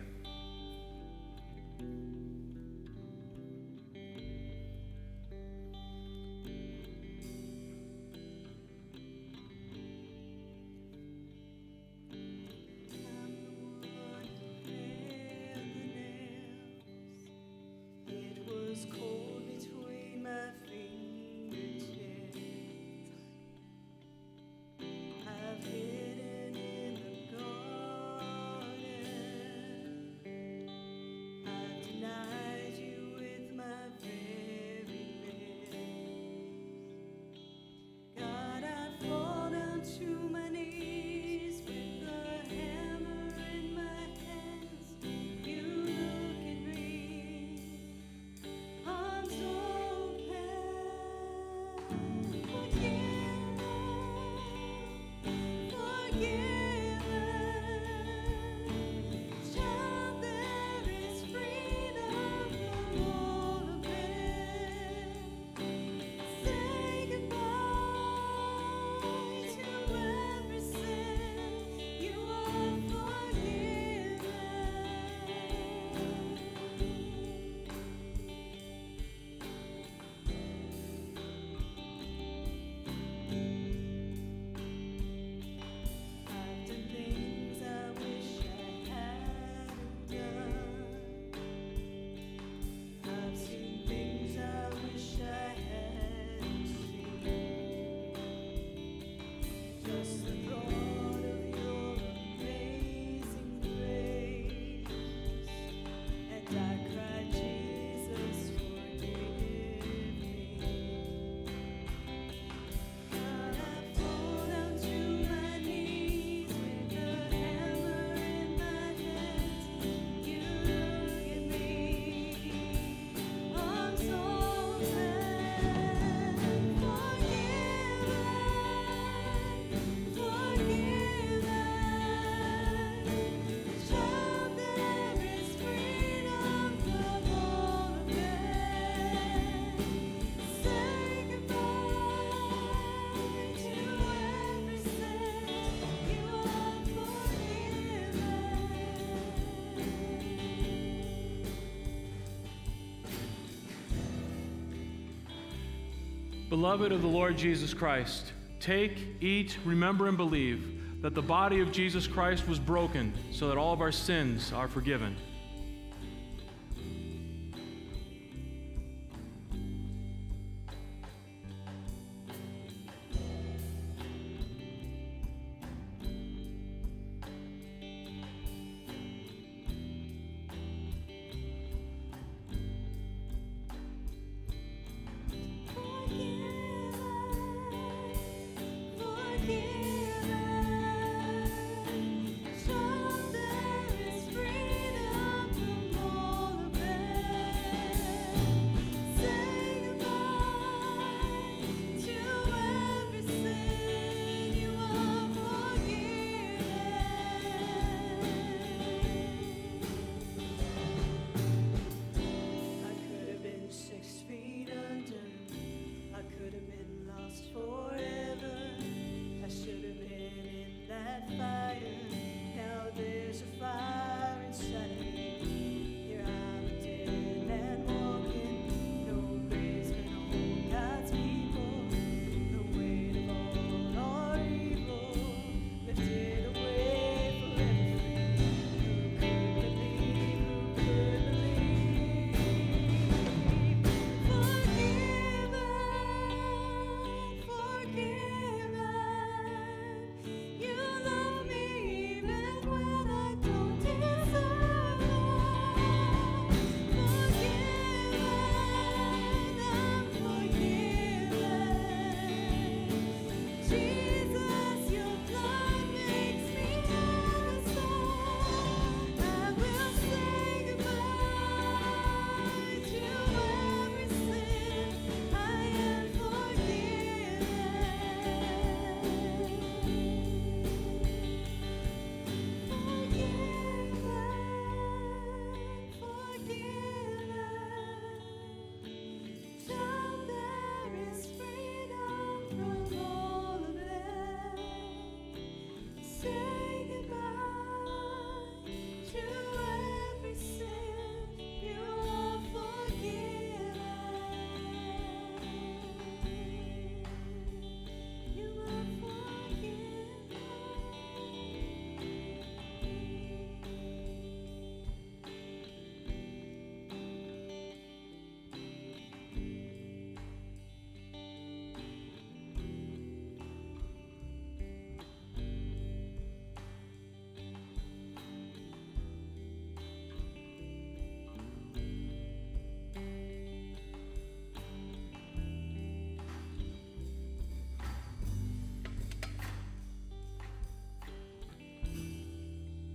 Beloved of the Lord Jesus Christ, take, eat, remember, and believe that the body of Jesus Christ was broken so that all of our sins are forgiven. Show there is freedom.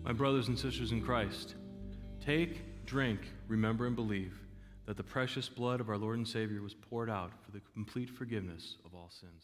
My brothers and sisters in Christ, take, drink, remember, and believe that the precious blood of our Lord and Savior was poured out for the complete forgiveness of all sins.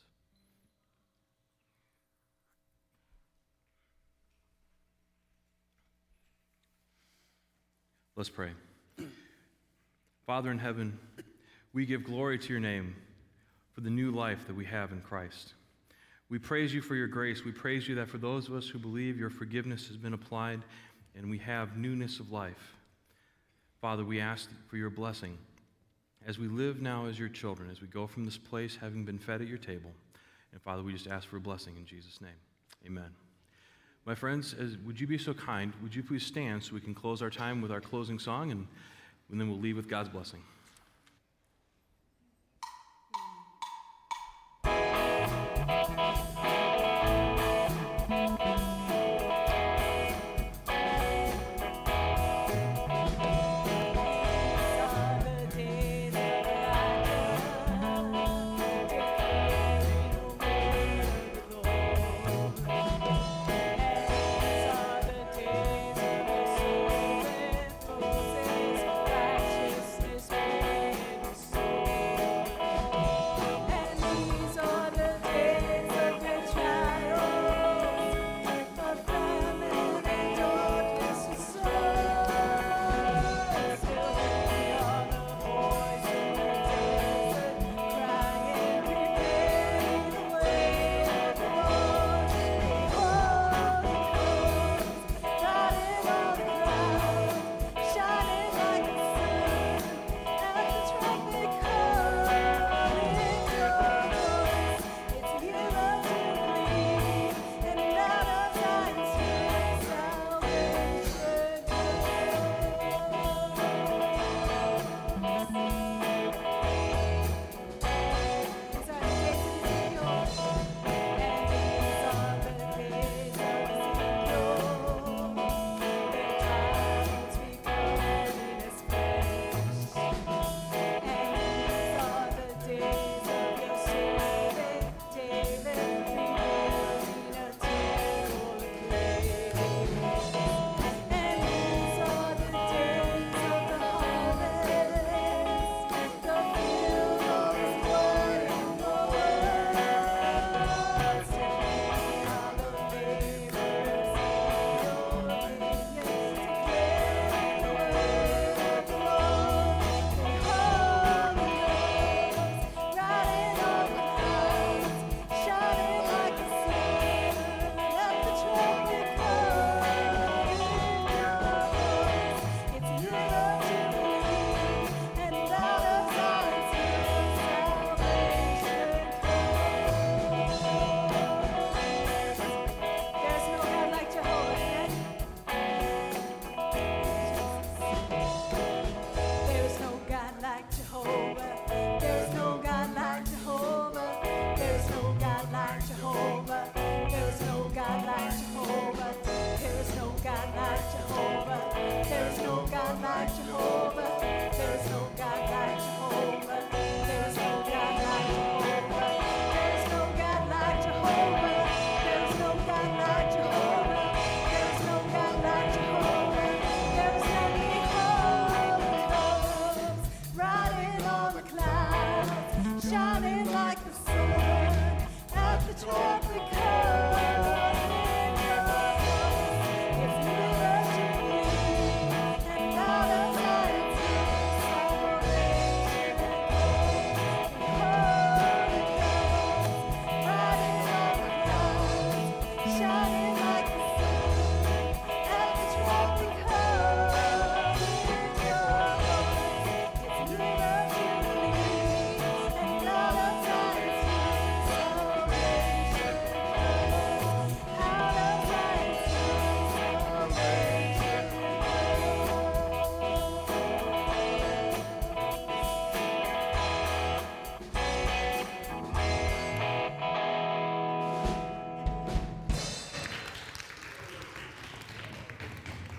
Let's pray. Father in heaven, we give glory to your name for the new life that we have in Christ. We praise you for your grace. We praise you that for those of us who believe, your forgiveness has been applied and we have newness of life. Father, we ask for your blessing as we live now as your children, as we go from this place having been fed at your table. And Father, we just ask for a blessing in Jesus' name. Amen. My friends, would you be so kind, would you please stand so we can close our time with our closing song, and then we'll leave with God's blessing. Righteousness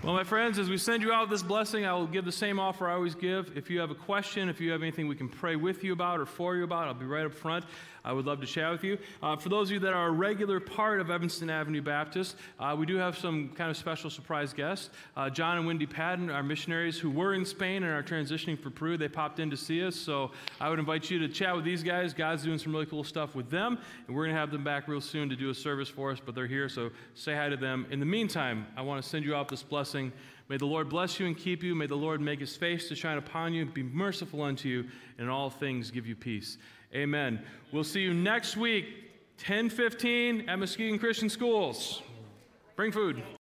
Well, my friends, as we send you out this blessing, I will give the same offer I always give. If you have a question, if you have anything we can pray with you about or for you about, I'll be right up front. I would love to chat with you. For those of you that are a regular part of Evanston Avenue Baptist, we do have some kind of special surprise guests. John and Wendy Padden, our missionaries who were in Spain and are transitioning for Peru, they popped in to see us. So I would invite you to chat with these guys. God's doing some really cool stuff with them, and we're going to have them back real soon to do a service for us, but they're here, so say hi to them. In the meantime, I want to send you out this blessing. May the Lord bless you and keep you. May the Lord make his face to shine upon you, be merciful unto you, and in all things give you peace. Amen. We'll see you next week, 10:15 at Muskegon Christian Schools. Bring food.